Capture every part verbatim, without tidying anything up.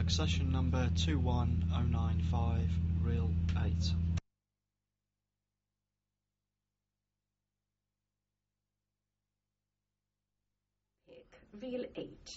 accession number two one oh nine five, reel eight. Reel eight.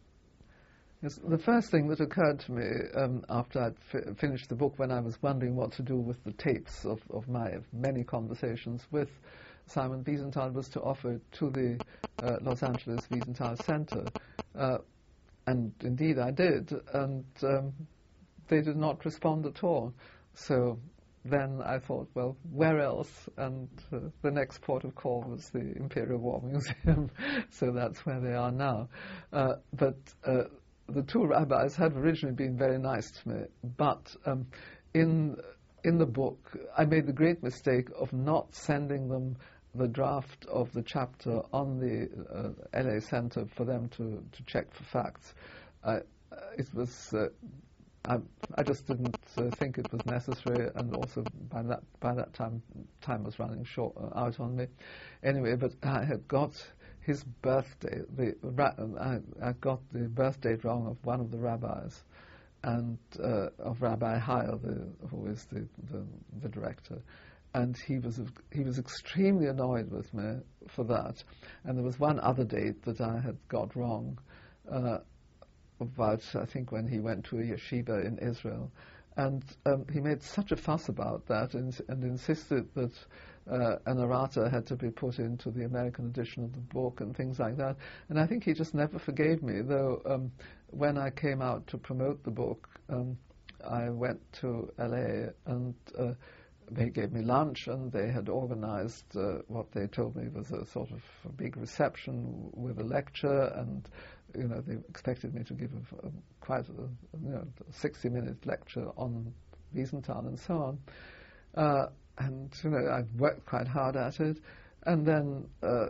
Yes, the first thing that occurred to me um, after I'd fi- finished the book, when I was wondering what to do with the tapes of, of my many conversations with Simon Wiesenthal, was to offer it to the uh, Los Angeles Wiesenthal Center. Uh, and indeed I did, and um, they did not respond at all. So then I thought, well, where else? And uh, the next port of call was the Imperial War Museum, so that's where they are now. Uh, but uh, the two rabbis had originally been very nice to me, but um, in in the book I made the great mistake of not sending them the draft of the chapter on the uh, L A Center for them to, to check for facts. Uh, it was uh, I, I just didn't uh, think it was necessary, and also by that by that time time was running short uh, out on me. Anyway, but I had got his birthday. The I, I got the birth date wrong of one of the rabbis, and uh, of Rabbi Heil, the, who is the, the the director, and he was he was extremely annoyed with me for that. And there was one other date that I had got wrong. Uh, about, I think, when he went to a yeshiva in Israel. And um, he made such a fuss about that, and, and insisted that uh, an errata had to be put into the American edition of the book and things like that. And I think he just never forgave me, though um, when I came out to promote the book, um, I went to L A, and uh, they gave me lunch, and they had organized uh, what they told me was a sort of a big reception with a lecture, and you know, they expected me to give a, a quite a, you know, a sixty-minute lecture on Wiesenthal and so on. Uh, and you know, I worked quite hard at it, and then uh,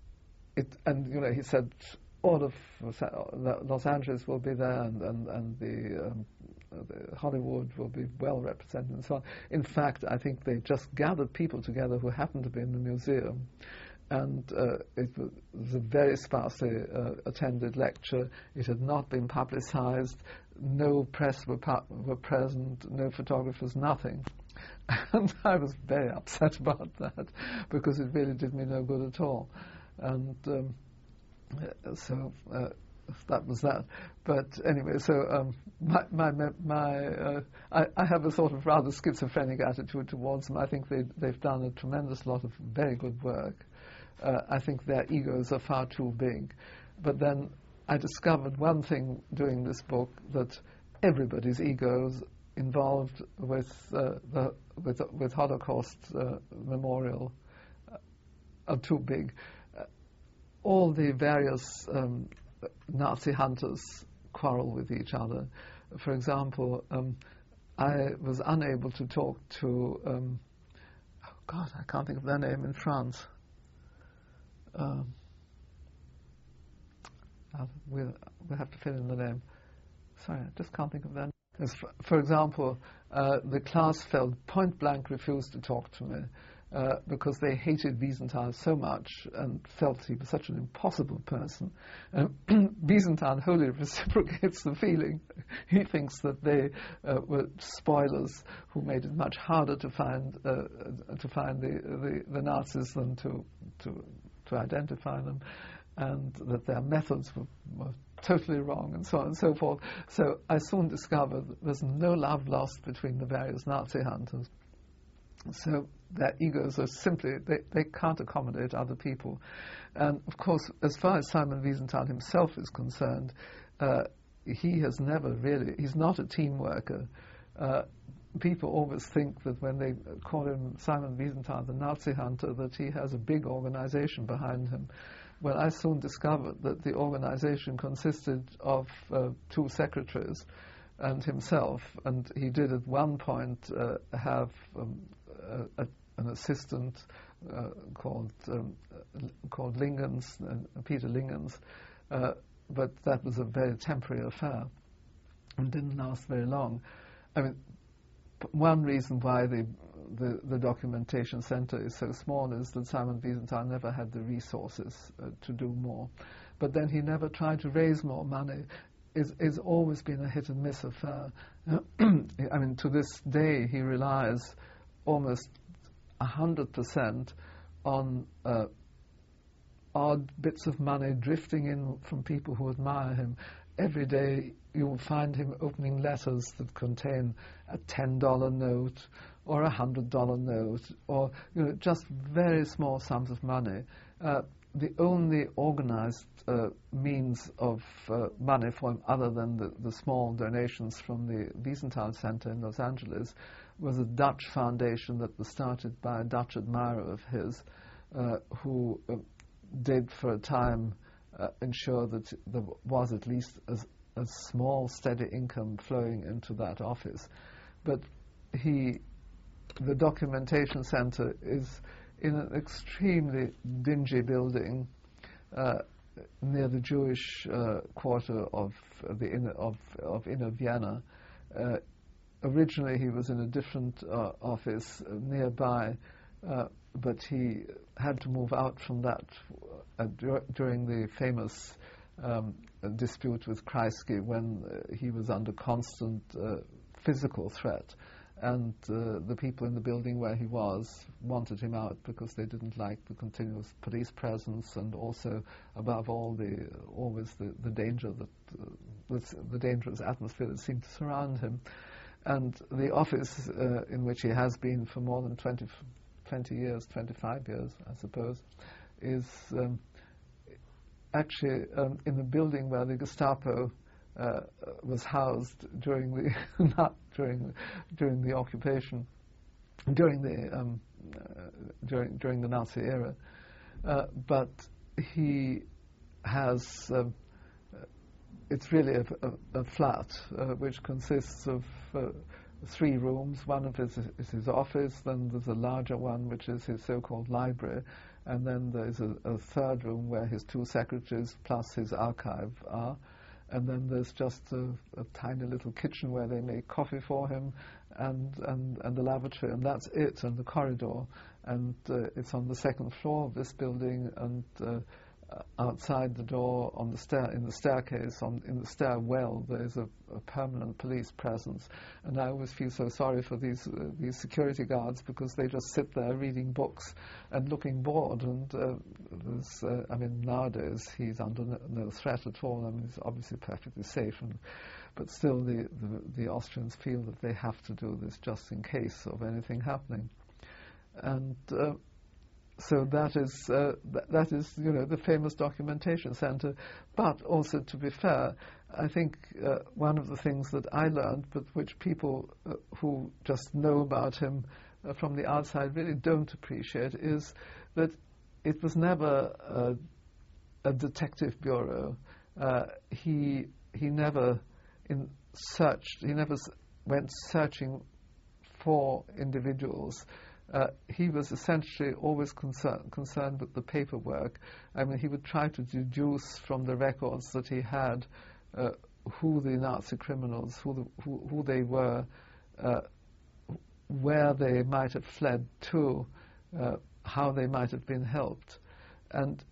it, and you know, he said all of Los Angeles will be there, and and, and the, um, the Hollywood will be well represented and so on. In fact, I think they just gathered people together who happened to be in the museum. And uh, it was a very sparsely uh, attended lecture. It had not been publicized. No press were, pu- were present, no photographers, nothing. And I was very upset about that, because it really did me no good at all. And um, so uh, that was that. But anyway, so um, my, my, my uh, I, I have a sort of rather schizophrenic attitude towards them. I think they, they've done a tremendous lot of very good work. Uh, I think their egos are far too big. But then I discovered one thing doing this book, that everybody's egos involved with uh, the with with Holocaust uh, memorial uh, are too big. Uh, all the various um, Nazi hunters quarrel with each other. For example, um, I was unable to talk to um, oh God, I can't think of their name in France. Um, we'll, we'll have to fill in the name. Sorry, I just can't think of that. As for, for example, uh, the class felt point blank refused to talk to me uh, because they hated Wiesenthal so much and felt he was such an impossible person. Uh, Wiesenthal wholly reciprocates the feeling. He thinks that they uh, were spoilers who made it much harder to find uh, to find the, the, the Nazis than to to to identify them, and that their methods were, were totally wrong, and so on and so forth. So I soon discovered that there's no love lost between the various Nazi hunters. So their egos are simply, they, they can't accommodate other people. And of course, as far as Simon Wiesenthal himself is concerned, uh, he has never really, he's not a team worker. Uh, people always think that when they call him Simon Wiesenthal, the Nazi hunter, that he has a big organization behind him. Well, I soon discovered that the organization consisted of uh, two secretaries and himself, and he did at one point uh, have um, a, a, an assistant uh, called um, called Lingens, uh, Peter Lingens, uh, but that was a very temporary affair and didn't last very long. I mean, one reason why the, the, the documentation center is so small is that Simon Wiesenthal never had the resources uh, to do more. But then he never tried to raise more money. is, is always been a hit and miss affair. I mean, to this day, he relies almost one hundred percent on uh, odd bits of money drifting in from people who admire him. Every day you will find him opening letters that contain a ten dollar note or a one hundred dollar note, or you know, just very small sums of money. Uh, the only organized uh, means of uh, money for him, other than the, the small donations from the Wiesenthal Center in Los Angeles, was a Dutch foundation that was started by a Dutch admirer of his, uh, who uh, did for a time uh, ensure that there was at least a, a small, steady income flowing into that office. But he, the documentation center is in an extremely dingy building uh, near the Jewish uh, quarter of uh, the inner, of, of inner Vienna. Uh, originally, he was in a different uh, office uh, nearby, uh, but he had to move out from that uh, dur- during the famous um, dispute with Kreisky, when uh, he was under constant uh, physical threat. And uh, the people in the building where he was wanted him out because they didn't like the continuous police presence, and also, above all, the always the, the danger that uh, the, the dangerous atmosphere that seemed to surround him. And the office uh, in which he has been for more than twenty, twenty years, twenty-five years, I suppose, is um, actually um, in the building where the Gestapo Uh, was housed during the not during during the occupation, during the um, uh, during during the Nazi era, uh, but he has um, uh, it's really a, a, a flat uh, which consists of uh, three rooms. One of it is his office, then there's a larger one which is his so-called library, and then there's a, a third room where his two secretaries plus his archive are. And then there's just a, a tiny little kitchen where they make coffee for him, and, and, and the lavatory, and that's it, and the corridor. And uh, it's on the second floor of this building, and uh, outside the door, on the stair, in the staircase, on, in the stairwell, there's a, a permanent police presence. And I always feel so sorry for these uh, these security guards, because they just sit there reading books and looking bored. And uh, there's, uh, I mean, nowadays he's under no, no threat at all. I mean, he's obviously perfectly safe, and, but still the, the, the Austrians feel that they have to do this just in case of anything happening. And uh, So that is, uh, th- that is, you know, the famous documentation center. But also, to be fair, I think uh, one of the things that I learned, but which people uh, who just know about him uh, from the outside really don't appreciate, is that it was never uh, a detective bureau. Uh, he he never in searched. He never s- went searching for individuals. Uh, he was essentially always concern, concerned with the paperwork. I mean, he would try to deduce from the records that he had uh, who the Nazi criminals, who, the, who, who they were, uh, where they might have fled to, uh, how they might have been helped. And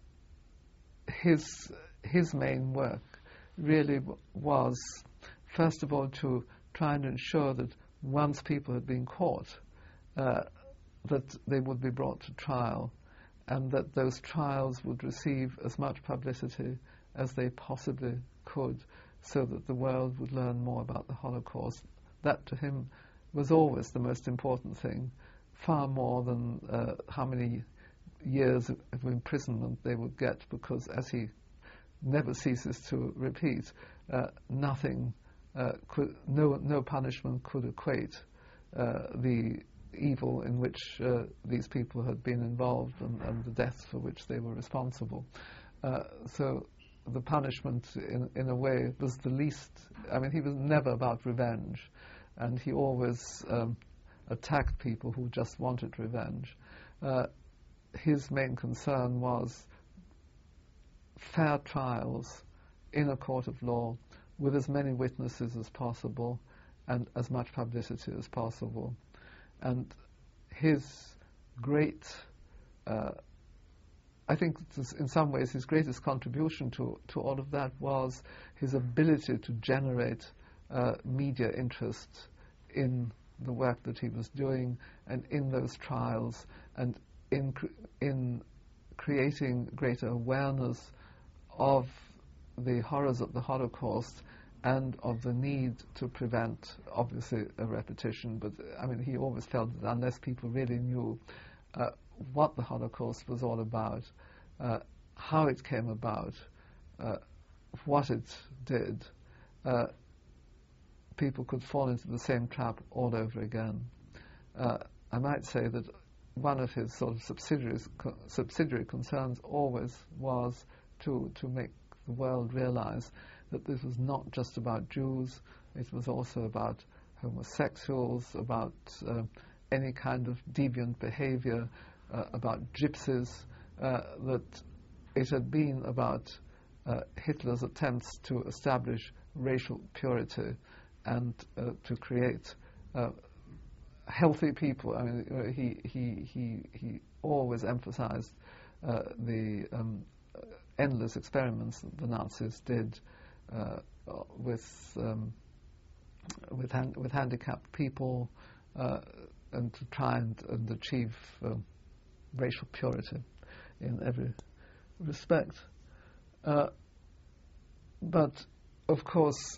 his, his main work really w- was, first of all, to try and ensure that once people had been caught, uh, that they would be brought to trial, and that those trials would receive as much publicity as they possibly could, so that the world would learn more about the Holocaust. That, to him, was always the most important thing, far more than uh, how many years of imprisonment they would get, because, as he never ceases to repeat, uh, nothing, uh, could, no, no punishment could equate uh, the evil in which uh, these people had been involved, and, and the deaths for which they were responsible. Uh, so the punishment, in, in a way, was the least. I mean, he was never about revenge, and he always um, attacked people who just wanted revenge. Uh, his main concern was fair trials in a court of law with as many witnesses as possible and as much publicity as possible. And his great uh, I think this, in some ways his greatest contribution to, to all of that was his ability to generate uh, media interest in the work that he was doing and in those trials, and in cr- in creating greater awareness of the horrors of the Holocaust and of the need to prevent, obviously, a repetition. But, I mean, he always felt that unless people really knew uh, what the Holocaust was all about, uh, how it came about, uh, what it did, uh, people could fall into the same trap all over again. Uh, I might say that one of his sort of subsidiaries, co- subsidiary concerns always was to, to make the world realize that this was not just about Jews, it was also about homosexuals, about uh, any kind of deviant behavior, uh, about gypsies, uh, that it had been about uh, Hitler's attempts to establish racial purity and uh, to create uh, healthy people. I mean, uh, he, he, he, he always emphasized uh, the um, endless experiments that the Nazis did uh, with um, with, han- with handicapped people, uh, and to try and, and achieve um, racial purity in every respect. Uh, but of course,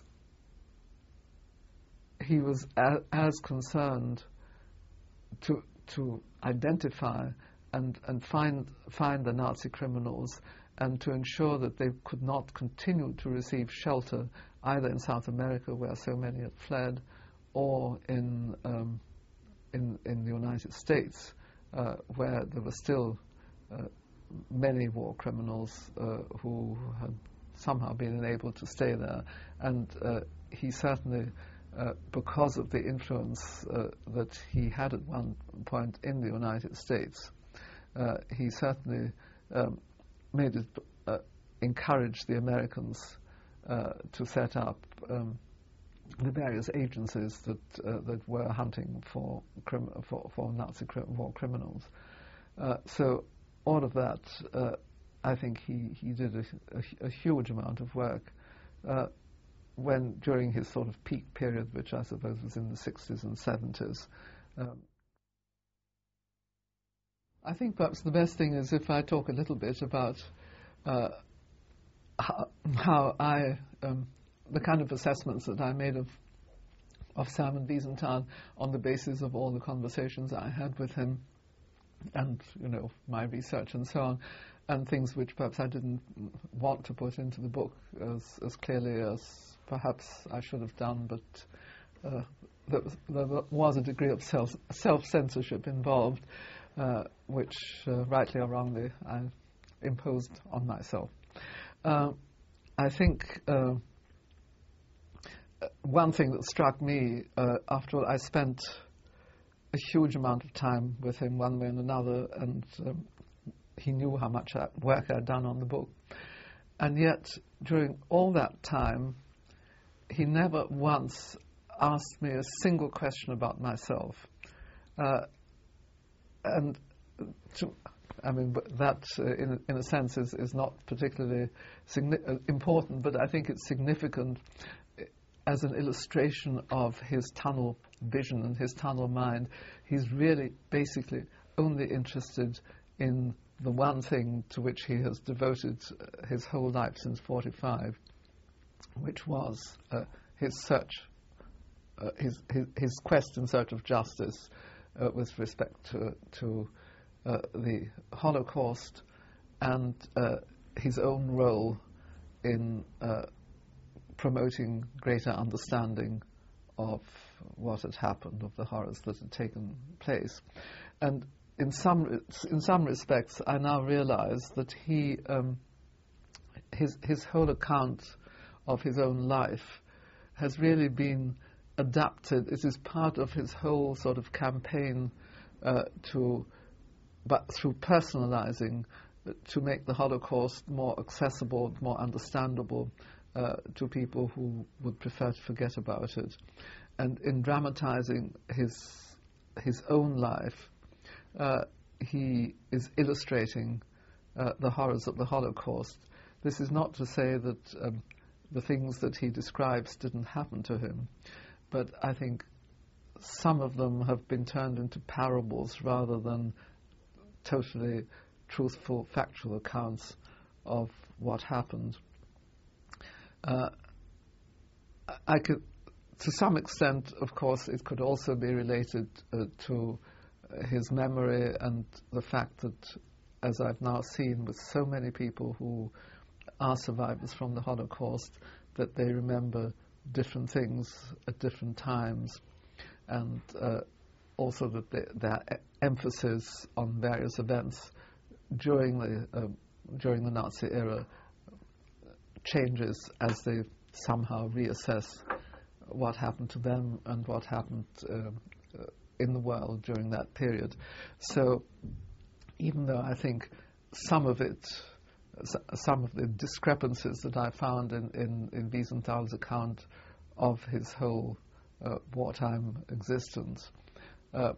he was a- as concerned to to identify and and find find the Nazi criminals, and to ensure that they could not continue to receive shelter either in South America, where so many had fled, or in um, in, in the United States, uh, where there were still uh, many war criminals uh, who had somehow been enabled to stay there. And uh, he certainly, uh, because of the influence uh, that he had at one point in the United States, uh, he certainly um, made it, uh, encourage the Americans uh, to set up um, the various agencies that uh, that were hunting for crim- for, for Nazi cri- war criminals. Uh, so all of that, uh, I think he he did a, a, a huge amount of work uh, when during his sort of peak period, which I suppose was in the sixties and seventies. Um, I think perhaps the best thing is if I talk a little bit about uh, how, how I, um, the kind of assessments that I made of of Simon Wiesenthal on the basis of all the conversations I had with him, and you know my research and so on, and things which perhaps I didn't want to put into the book as as clearly as perhaps I should have done, but uh, there, was, there was a degree of self self censorship involved, uh, which uh, rightly or wrongly I imposed on myself. Uh, I think uh, one thing that struck me, uh, after all, I spent a huge amount of time with him one way and another, and um, he knew how much work I'd done on the book. And yet, during all that time, he never once asked me a single question about myself. Uh, and to, I mean, that, uh, in, in a sense, is, is not particularly signi- uh, important, but I think it's significant as an illustration of his tunnel vision and his tunnel mind. He's really basically only interested in the one thing to which he has devoted uh, his whole life since forty-five, which was uh, his search, uh, his, his, his quest in search of justice uh, with respect to, to Uh, the Holocaust, and uh, his own role in uh, promoting greater understanding of what had happened, of the horrors that had taken place. And in some in some respects, I now realize that he um, his his whole account of his own life has really been adapted. It is part of his whole sort of campaign uh, to but through personalizing, uh, to make the Holocaust more accessible, more understandable uh, to people who would prefer to forget about it. And in dramatizing his his own life, uh, he is illustrating uh, the horrors of the Holocaust. This is not to say that um, the things that he describes didn't happen to him, but I think some of them have been turned into parables rather than totally truthful, factual accounts of what happened. Uh, I could, to some extent, of course, it could also be related uh, to his memory and the fact that, as I've now seen with so many people who are survivors from the Holocaust, that they remember different things at different times, and uh, also that they, their e- emphasis on various events during the uh, during the Nazi era changes as they somehow reassess what happened to them and what happened uh, uh, in the world during that period. So even though I think some of it, some of the discrepancies that I found in, in, in Wiesenthal's account of his whole uh, wartime existence uh,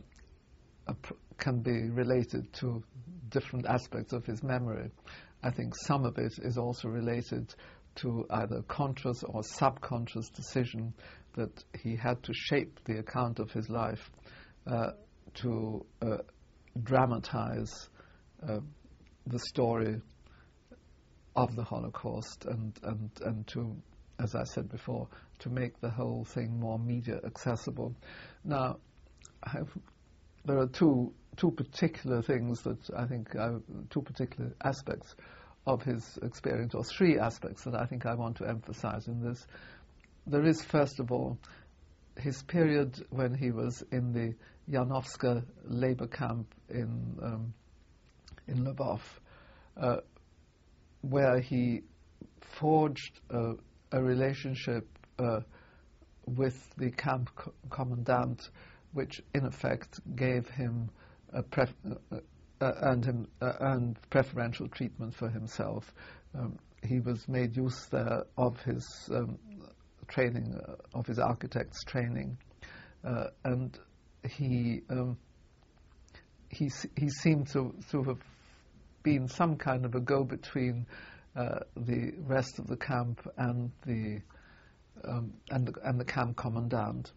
can be related to different aspects of his memory, I think some of it is also related to either conscious or subconscious decision that he had to shape the account of his life uh, to uh, dramatize uh, the story of the Holocaust and, and, and to, as I said before, to make the whole thing more media accessible. Now, I've, there are two two particular things that I think, uh, two particular aspects of his experience, or three aspects that I think I want to emphasize in this. There is, first of all, his period when he was in the Janowska labor camp in um, in Lvov, uh, where he forged a, a relationship uh, with the camp co- commandant, which in effect gave him a pref- uh, uh, earned him uh, earned preferential treatment for himself. Um, he was made use there of his um, training, uh, of his architect's training, uh, and he um, he he seemed to to have been some kind of a go-between uh, the rest of the camp and the um, and the, and the camp commandant.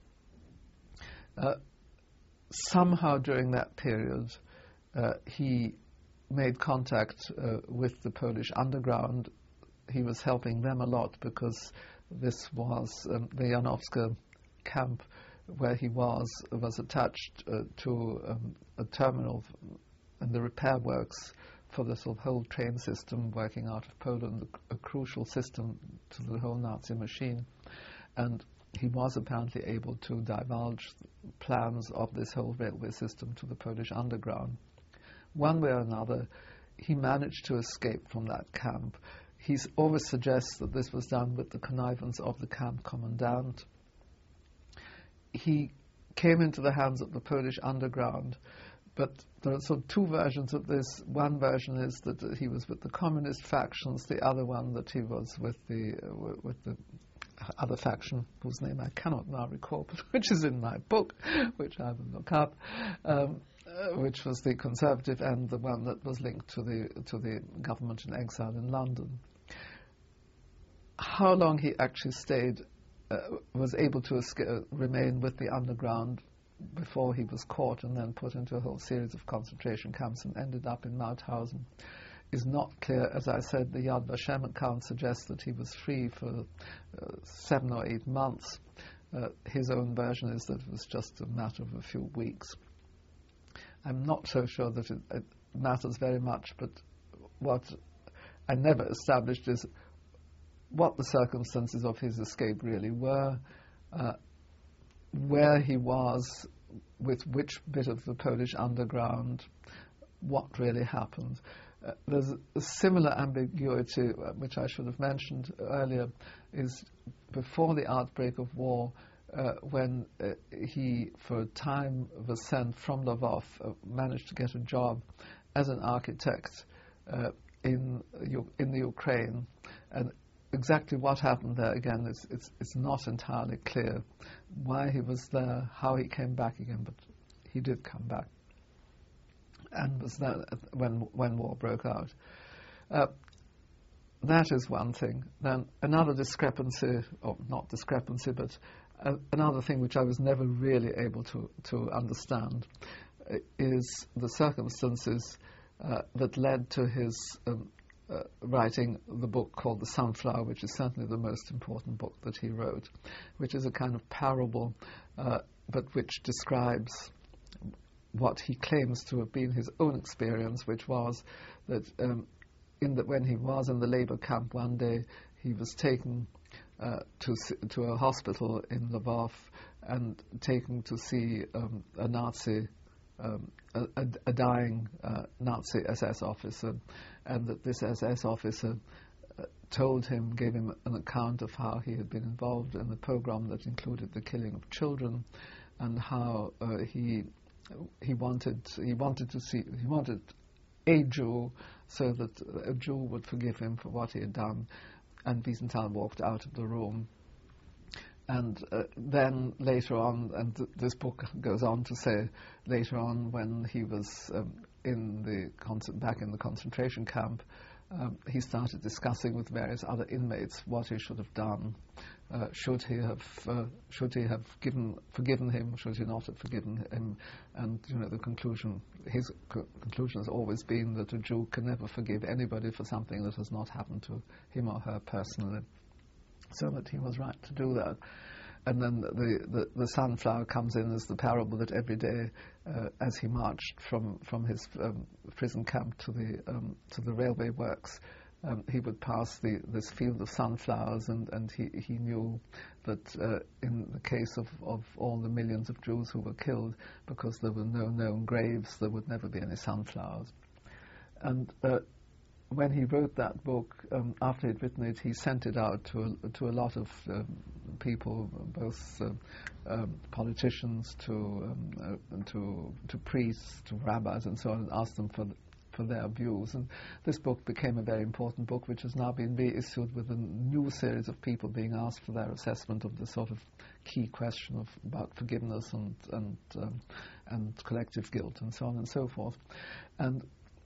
Uh, somehow during that period, uh, he made contact uh, with the Polish underground. He was helping them a lot because this was um, the Janowska camp where he was was attached uh, to um, a terminal and the repair works for the sort of whole train system working out of Poland, a, a crucial system to the whole Nazi machine. And he was apparently able to divulge plans of this whole railway system to the Polish underground. One way or another, he managed to escape from that camp. He always suggests that this was done with the connivance of the camp commandant. He came into the hands of the Polish underground, but there are sort of two versions of this. One version is that he was with the communist factions, the other one that he was with the uh, with the other faction, whose name I cannot now recall, but which is in my book, which I will look up, um, uh, which was the conservative and the one that was linked to the to the government in exile in London. How long he actually stayed, uh, was able to escape, uh, remain with the underground before he was caught and then put into a whole series of concentration camps and ended up in Mauthausen, is not clear. As I said, the Yad Vashem account suggests that he was free for uh, seven or eight months. Uh, his own version is that it was just a matter of a few weeks. I'm not so sure that it, it matters very much, but what I never established is what the circumstances of his escape really were, uh, where he was, with which bit of the Polish underground, what really happened. Uh, there's a similar ambiguity, uh, which I should have mentioned earlier, is before the outbreak of war, uh, when uh, he, for a time, was sent from Lvov, uh, managed to get a job as an architect uh, in U- in the Ukraine, and exactly what happened there, again, it's, it's, it's not entirely clear why he was there, how he came back again, but he did come back and was there when when war broke out. Uh, that is one thing. Then another discrepancy, or not discrepancy, but uh, another thing which I was never really able to, to understand uh, is the circumstances uh, that led to his um, uh, writing the book called The Sunflower, which is certainly the most important book that he wrote, which is a kind of parable, uh, but which describes what he claims to have been his own experience, which was that um, in the, when he was in the labor camp one day, he was taken uh, to to a hospital in Lvov and taken to see um, a Nazi, um, a, a, a dying uh, Nazi S S officer, and that this S S officer uh, told him, gave him an account of how he had been involved in the pogrom that included the killing of children, and how uh, he he wanted he wanted to see he wanted a Jew so that a Jew would forgive him for what he had done. And Wiesenthal walked out of the room. And uh, then later on, and th- this book goes on to say, later on when he was um, in the con- back in the concentration camp, um, he started discussing with various other inmates what he should have done. Uh, should he have uh, should he have given forgiven him? Should he not have forgiven him? And you know, the conclusion, his co- conclusion has always been that a Jew can never forgive anybody for something that has not happened to him or her personally. So that he was right to do that. And then the, the, the sunflower comes in as the parable that every day, uh, as he marched from from his um, prison camp to the um, to the railway works, um, he would pass the, this field of sunflowers, and, and he, he knew that uh, in the case of, of all the millions of Jews who were killed, because there were no known graves, there would never be any sunflowers. And uh, when he wrote that book, um, after he'd written it, he sent it out to a, to a lot of um, people, both uh, um, politicians, to um, uh, to to priests, to rabbis, and so on, and asked them for for their views. And this book became a very important book, which has now been reissued with a new series of people being asked for their assessment of the sort of key question of about forgiveness and and um, and collective guilt, and so on and so forth. And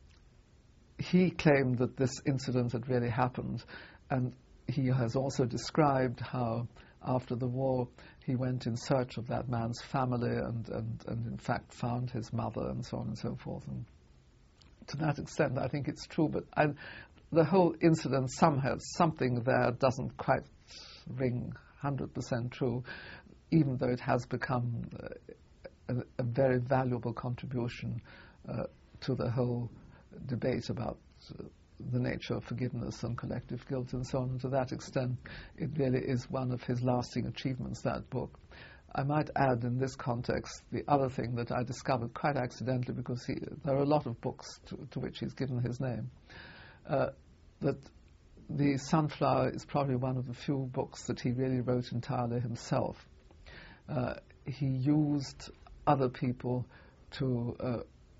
he claimed that this incident had really happened, and he has also described how after the war he went in search of that man's family and, and, and in fact found his mother and so on and so forth. And to that extent I think it's true, but I, the whole incident somehow, something there doesn't quite ring one hundred percent true, even though it has become a, a very valuable contribution uh, to the whole debate about uh, the nature of forgiveness and collective guilt and so on. And to that extent, it really is one of his lasting achievements, that book. I might add in this context the other thing that I discovered quite accidentally, because he, there are a lot of books to, to which he's given his name, uh, that The Sunflower is probably one of the few books that he really wrote entirely himself. Uh, he used other people to uh,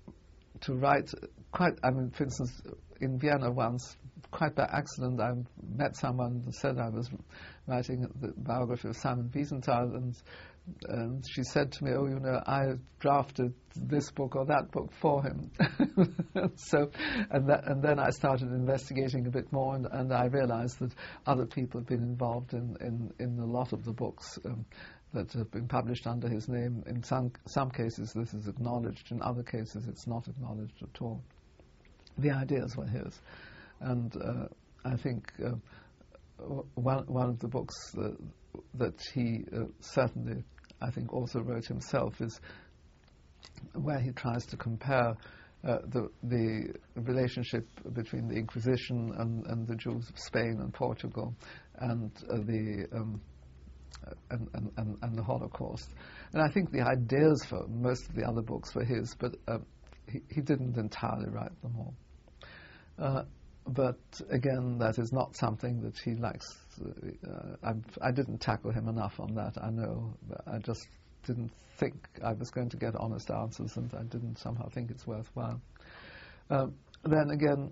to write quite, I mean, for instance, in Vienna once, quite by accident, I met someone who said I was writing the biography of Simon Wiesenthal, and, and she said to me, oh, you know, I drafted this book or that book for him. So, and, that, and then I started investigating a bit more, and, and I realized that other people had been involved in, in, in a lot of the books um, that have been published under his name. In some some cases this is acknowledged, in other cases it's not acknowledged at all. The ideas were his. And uh, I think uh, one, one of the books uh, that he uh, certainly, I think, also wrote himself is where he tries to compare uh, the, the relationship between the Inquisition and, and the Jews of Spain and Portugal, and uh, the um, And, and, and the Holocaust. And I think the ideas for most of the other books were his, but uh, he, he didn't entirely write them all. Uh, but again, that is not something that he likes. Uh, I, I didn't tackle him enough on that, I know. I just didn't think I was going to get honest answers, and I didn't somehow think it's worthwhile. Um, then again,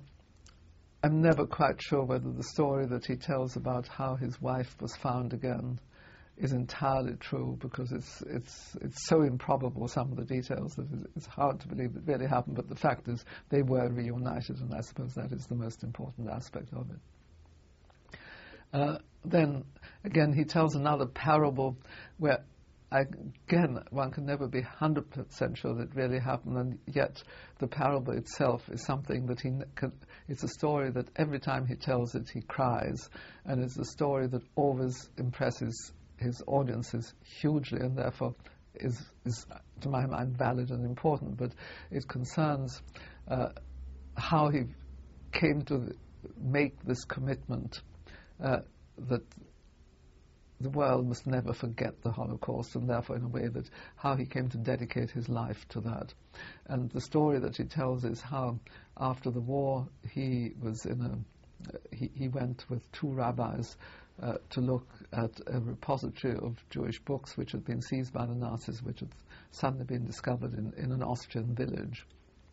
I'm never quite sure whether the story that he tells about how his wife was found again is entirely true, because it's it's it's so improbable, some of the details, that it's hard to believe it really happened. But the fact is, they were reunited, and I suppose that is the most important aspect of it. Uh, then again, he tells another parable where, again, one can never be one hundred percent sure that it really happened, and yet the parable itself is something that he can, it's a story that every time he tells it he cries, and it's a story that always impresses his audiences hugely, and therefore is, is to my mind, valid and important. But it concerns uh, how he came to make this commitment uh, that the world must never forget the Holocaust, and therefore, in a way, that how he came to dedicate his life to that. And the story that he tells is how, after the war, he was in a uh, he, he went with two rabbis uh, to look at a repository of Jewish books which had been seized by the Nazis, which had suddenly been discovered in, in an Austrian village.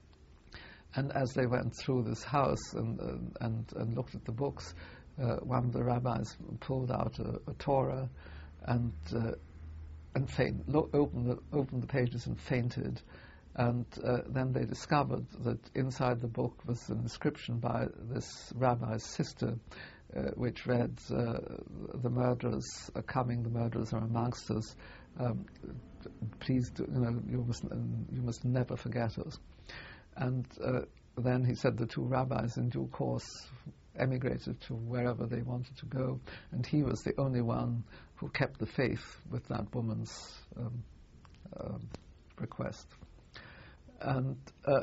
And as they went through this house and uh, and, and looked at the books, Uh, one of the rabbis pulled out a, a Torah and uh, and faint, lo- opened, the, opened the pages and fainted. And uh, then they discovered that inside the book was an inscription by this rabbi's sister, uh, which read, uh, "The murderers are coming. The murderers are amongst us. Um, please, do, you know, you must you must never forget us." And uh, then he said the two rabbis, in due course, emigrated to wherever they wanted to go, and he was the only one who kept the faith with that woman's um, uh, request. And uh,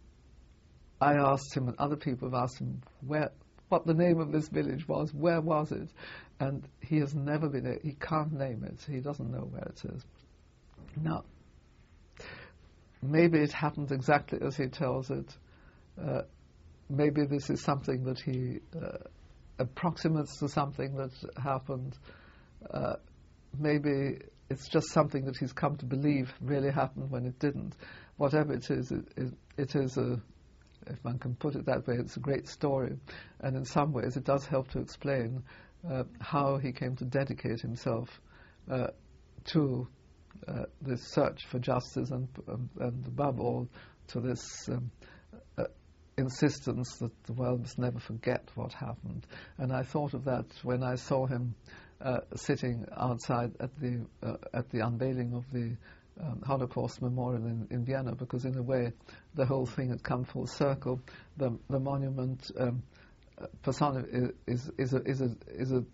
I asked him, and other people have asked him, where, what the name of this village was, where was it? And he has never been, a, he can't name it, he doesn't know where it is. Now, maybe it happened exactly as he tells it. Uh, Maybe this is something that he uh, approximates to something that happened. Uh, maybe it's just something that he's come to believe really happened when it didn't. Whatever it is, it, it, it is a, if one can put it that way, it's a great story. And in some ways it does help to explain uh, how he came to dedicate himself uh, to uh, this search for justice and, and, and above all, to this um, uh, insistence that the world must never forget what happened. And I thought of that when I saw him uh, sitting outside at the uh, at the unveiling of the um, Holocaust Memorial in, in Vienna, because in a way the whole thing had come full circle. The the monument um, personi- is is a, is a, is a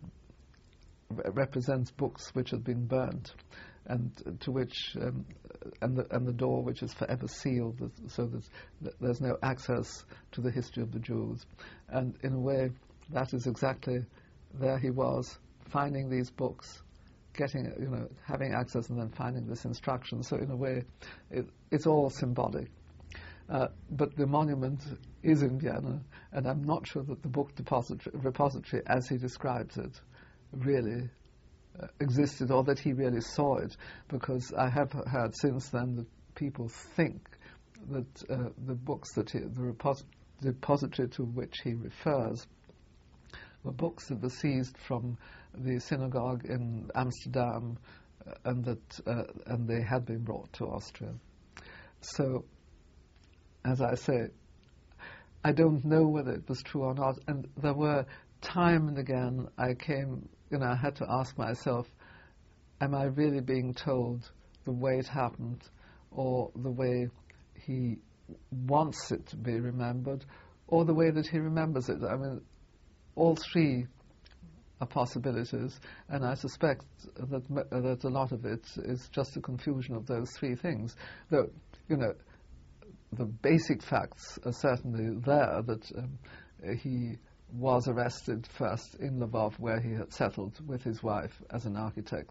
represents books which had been burnt, and to which um, and the and the door which is forever sealed, so that there's no access to the history of the Jews. And in a way, that is exactly there he was, finding these books, getting, you know, having access, and then finding this instruction. So in a way, it, it's all symbolic. Uh, but the monument is in Vienna, and I'm not sure that the book depository, repository, as he describes it, really uh, existed, or that he really saw it, because I have heard since then that people think that uh, the books that he, the repos- depository to which he refers were books that were seized from the synagogue in Amsterdam, uh, and that uh, and they had been brought to Austria. So, as I say, I don't know whether it was true or not, and there were time and again I came, you know, I had to ask myself, am I really being told the way it happened, or the way he wants it to be remembered, or the way that he remembers it? I mean, all three are possibilities, and I suspect that that a lot of it is just a confusion of those three things. Though, you know, the basic facts are certainly there, that um, he was arrested first in Lvov, where he had settled with his wife as an architect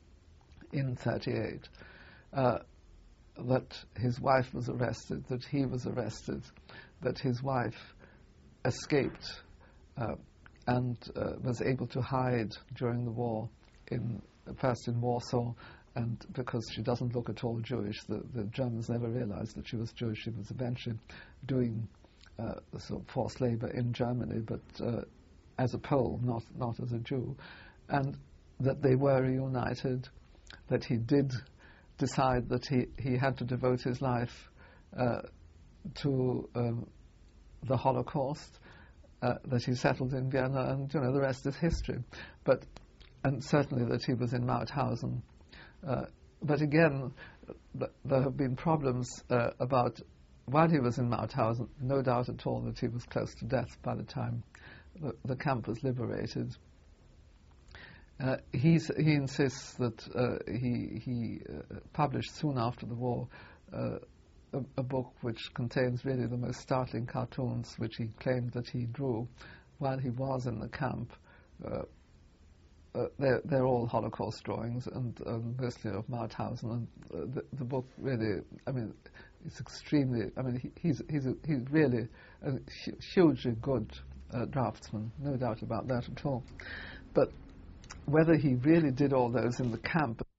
in thirty-eight, uh, that his wife was arrested, that he was arrested, that his wife escaped uh, and uh, was able to hide during the war, in first in Warsaw, and because she doesn't look at all Jewish, the, the Germans never realized that she was Jewish. She was eventually doing uh, sort of forced labor in Germany, but uh, as a Pole, not not as a Jew. And that they were reunited, that he did decide that he, he had to devote his life uh, to um, the Holocaust, uh, that he settled in Vienna, and you know the rest is history. But and certainly that he was in Mauthausen. Uh, but again, th- there have been problems uh, about while he was in Mauthausen. No doubt at all that he was close to death by the time the, the camp was liberated. Uh, he's, he insists that uh, he, he uh, published soon after the war uh, a, a book which contains really the most startling cartoons, which he claimed that he drew while he was in the camp. Uh, uh, they're, they're all Holocaust drawings, and uh, mostly of Mauthausen. And uh, the, the book really, I mean, it's extremely. I mean, he, he's he's a, he's really a hu- hugely good uh, draftsman, no doubt about that at all. But whether he really did all those in the camp